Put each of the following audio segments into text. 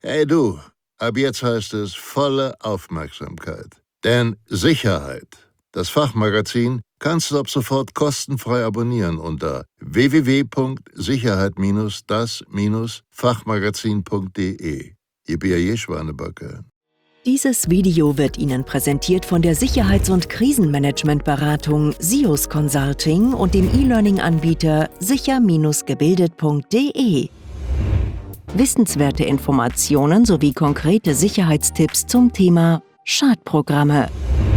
Hey du, ab jetzt heißt es volle Aufmerksamkeit. Denn Sicherheit, das Fachmagazin, kannst du ab sofort kostenfrei abonnieren unter www.sicherheit-das-fachmagazin.de. Ihr B.A.J. Schwanebacke. Dieses Video wird Ihnen präsentiert von der Sicherheits- und Krisenmanagementberatung SIOS Consulting und dem E-Learning-Anbieter sicher-gebildet.de. Wissenswerte Informationen sowie konkrete Sicherheitstipps zum Thema Schadprogramme.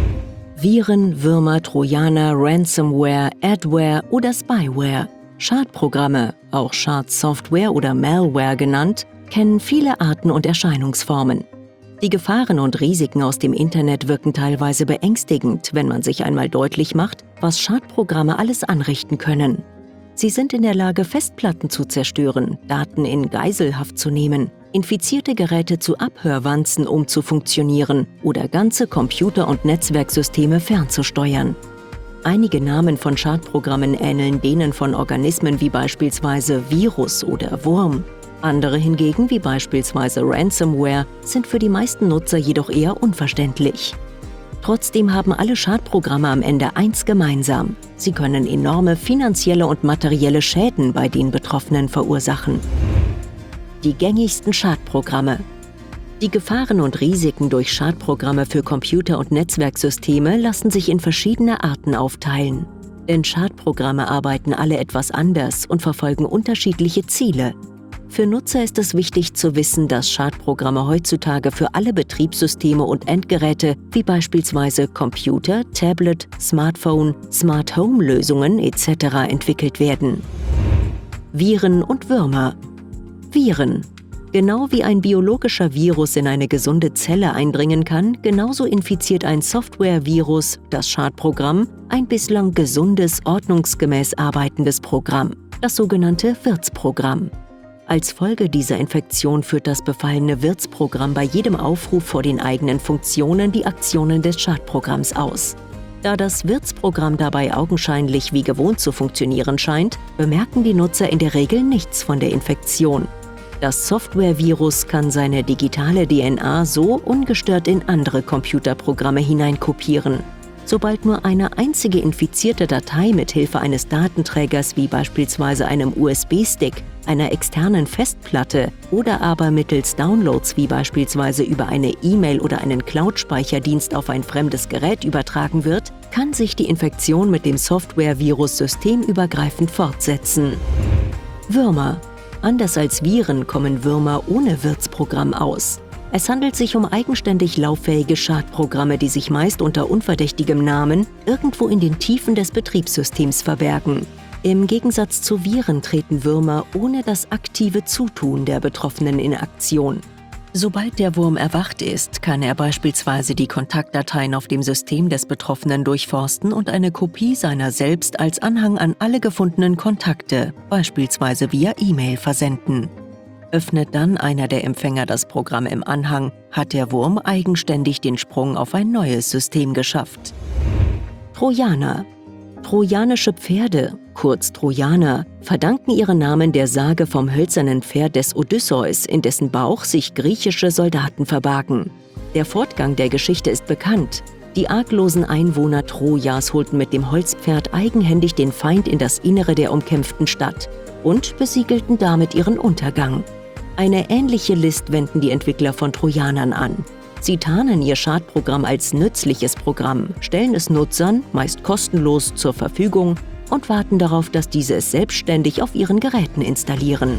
Viren, Würmer, Trojaner, Ransomware, Adware oder Spyware. Schadprogramme, auch Schadsoftware oder Malware genannt, kennen viele Arten und Erscheinungsformen. Die Gefahren und Risiken aus dem Internet wirken teilweise beängstigend, wenn man sich einmal deutlich macht, was Schadprogramme alles anrichten können. Sie sind in der Lage, Festplatten zu zerstören, Daten in Geiselhaft zu nehmen, infizierte Geräte zu Abhörwanzen umzufunktionieren oder ganze Computer- und Netzwerksysteme fernzusteuern. Einige Namen von Schadprogrammen ähneln denen von Organismen wie beispielsweise Virus oder Wurm. Andere hingegen, wie beispielsweise Ransomware, sind für die meisten Nutzer jedoch eher unverständlich. Trotzdem haben alle Schadprogramme am Ende eins gemeinsam: Sie können enorme finanzielle und materielle Schäden bei den Betroffenen verursachen. Die gängigsten Schadprogramme. Die Gefahren und Risiken durch Schadprogramme für Computer- und Netzwerksysteme lassen sich in verschiedene Arten aufteilen. Denn Schadprogramme arbeiten alle etwas anders und verfolgen unterschiedliche Ziele. Für Nutzer ist es wichtig zu wissen, dass Schadprogramme heutzutage für alle Betriebssysteme und Endgeräte wie beispielsweise Computer, Tablet, Smartphone, Smart Home Lösungen etc. entwickelt werden. Viren und Würmer. Viren. Genau wie ein biologischer Virus in eine gesunde Zelle eindringen kann, genauso infiziert ein Software-Virus, das Schadprogramm, ein bislang gesundes, ordnungsgemäß arbeitendes Programm, das sogenannte Wirtsprogramm. Als Folge dieser Infektion führt das befallene Wirtsprogramm bei jedem Aufruf vor den eigenen Funktionen die Aktionen des Schadprogramms aus. Da das Wirtsprogramm dabei augenscheinlich wie gewohnt zu funktionieren scheint, bemerken die Nutzer in der Regel nichts von der Infektion. Das Software-Virus kann seine digitale DNA so ungestört in andere Computerprogramme hineinkopieren. Sobald nur eine einzige infizierte Datei mit Hilfe eines Datenträgers wie beispielsweise einem USB-Stick, einer externen Festplatte oder aber mittels Downloads wie beispielsweise über eine E-Mail oder einen Cloud-Speicherdienst auf ein fremdes Gerät übertragen wird, kann sich die Infektion mit dem Software-Virus systemübergreifend fortsetzen. Würmer. Anders als Viren kommen Würmer ohne Wirtsprogramm aus. Es handelt sich um eigenständig lauffähige Schadprogramme, die sich meist unter unverdächtigem Namen irgendwo in den Tiefen des Betriebssystems verbergen. Im Gegensatz zu Viren treten Würmer ohne das aktive Zutun der Betroffenen in Aktion. Sobald der Wurm erwacht ist, kann er beispielsweise die Kontaktdateien auf dem System des Betroffenen durchforsten und eine Kopie seiner selbst als Anhang an alle gefundenen Kontakte, beispielsweise via E-Mail, versenden. Öffnet dann einer der Empfänger das Programm im Anhang, hat der Wurm eigenständig den Sprung auf ein neues System geschafft. Trojaner. Trojanische Pferde, kurz Trojaner, verdanken ihren Namen der Sage vom hölzernen Pferd des Odysseus, in dessen Bauch sich griechische Soldaten verbargen. Der Fortgang der Geschichte ist bekannt. Die arglosen Einwohner Trojas holten mit dem Holzpferd eigenhändig den Feind in das Innere der umkämpften Stadt und besiegelten damit ihren Untergang. Eine ähnliche List wenden die Entwickler von Trojanern an. Sie tarnen ihr Schadprogramm als nützliches Programm, stellen es Nutzern, meist kostenlos, zur Verfügung und warten darauf, dass diese es selbstständig auf ihren Geräten installieren.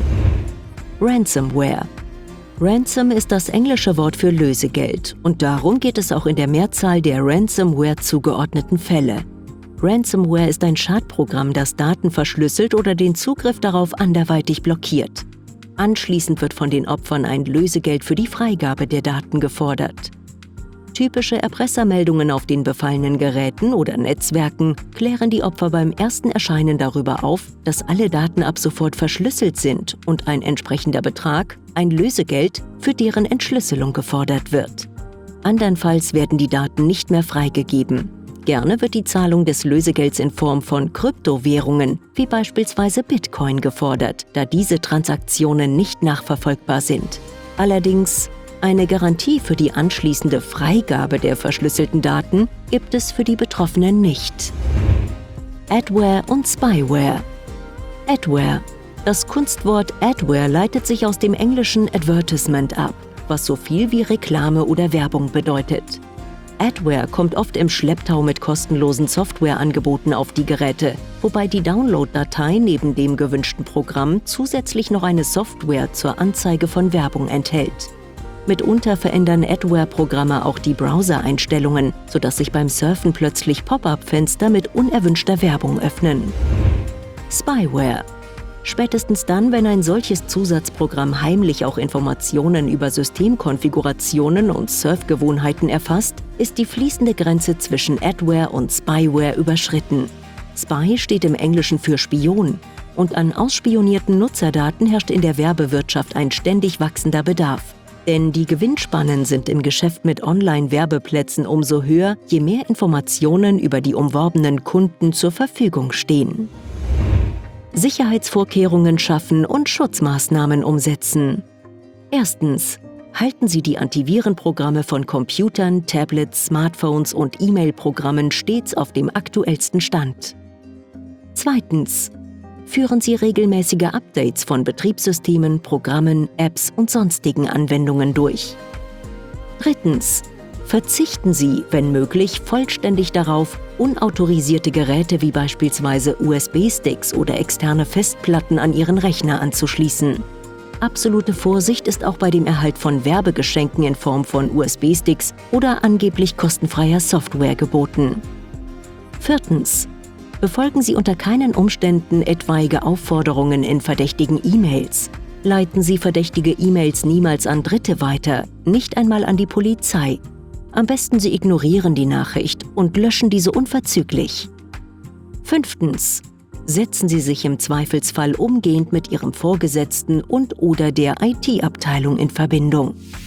Ransomware. Ransom ist das englische Wort für Lösegeld und darum geht es auch in der Mehrzahl der Ransomware zugeordneten Fälle. Ransomware ist ein Schadprogramm, das Daten verschlüsselt oder den Zugriff darauf anderweitig blockiert. Anschließend wird von den Opfern ein Lösegeld für die Freigabe der Daten gefordert. Typische Erpressermeldungen auf den befallenen Geräten oder Netzwerken klären die Opfer beim ersten Erscheinen darüber auf, dass alle Daten ab sofort verschlüsselt sind und ein entsprechender Betrag, ein Lösegeld, für deren Entschlüsselung gefordert wird. Andernfalls werden die Daten nicht mehr freigegeben. Gerne wird die Zahlung des Lösegelds in Form von Kryptowährungen, wie beispielsweise Bitcoin, gefordert, da diese Transaktionen nicht nachverfolgbar sind. Allerdings, eine Garantie für die anschließende Freigabe der verschlüsselten Daten gibt es für die Betroffenen nicht. Adware und Spyware. Adware. Das Kunstwort Adware leitet sich aus dem englischen Advertisement ab, was so viel wie Reklame oder Werbung bedeutet. Adware kommt oft im Schlepptau mit kostenlosen Softwareangeboten auf die Geräte, wobei die Download-Datei neben dem gewünschten Programm zusätzlich noch eine Software zur Anzeige von Werbung enthält. Mitunter verändern Adware-Programme auch die Browser-Einstellungen, sodass sich beim Surfen plötzlich Pop-up-Fenster mit unerwünschter Werbung öffnen. Spyware. Spätestens dann, wenn ein solches Zusatzprogramm heimlich auch Informationen über Systemkonfigurationen und Surfgewohnheiten erfasst, ist die fließende Grenze zwischen Adware und Spyware überschritten. Spy steht im Englischen für Spion und an ausspionierten Nutzerdaten herrscht in der Werbewirtschaft ein ständig wachsender Bedarf. Denn die Gewinnspannen sind im Geschäft mit Online-Werbeplätzen umso höher, je mehr Informationen über die umworbenen Kunden zur Verfügung stehen. Sicherheitsvorkehrungen schaffen und Schutzmaßnahmen umsetzen. Erstens. Halten Sie die Antivirenprogramme von Computern, Tablets, Smartphones und E-Mail-Programmen stets auf dem aktuellsten Stand. Zweitens. Führen Sie regelmäßige Updates von Betriebssystemen, Programmen, Apps und sonstigen Anwendungen durch. Drittens. Verzichten Sie, wenn möglich, vollständig darauf, unautorisierte Geräte wie beispielsweise USB-Sticks oder externe Festplatten an Ihren Rechner anzuschließen. Absolute Vorsicht ist auch bei dem Erhalt von Werbegeschenken in Form von USB-Sticks oder angeblich kostenfreier Software geboten. Viertens. Befolgen Sie unter keinen Umständen etwaige Aufforderungen in verdächtigen E-Mails. Leiten Sie verdächtige E-Mails niemals an Dritte weiter, nicht einmal an die Polizei. Am besten Sie ignorieren die Nachricht und löschen diese unverzüglich. Fünftens. Setzen Sie sich im Zweifelsfall umgehend mit Ihrem Vorgesetzten und/oder der IT-Abteilung in Verbindung.